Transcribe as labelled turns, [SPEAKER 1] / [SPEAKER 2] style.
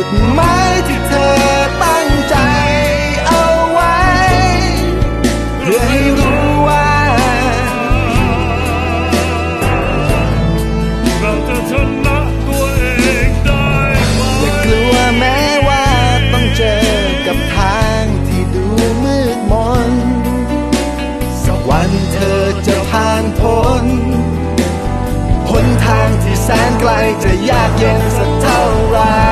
[SPEAKER 1] ดหมายที่เธอตั้งใจเอาไว้เพื่อให้รู้ว่า
[SPEAKER 2] เราจะชนะตัวเองได้ไหม
[SPEAKER 1] อย่ากลัวแม้ว่าต้องเจอกับทางที่ดูมืดมนสักวันเธอจะผ่านพ้นหนทางที่แสนไกลจะยากเย็นสักเท่าไร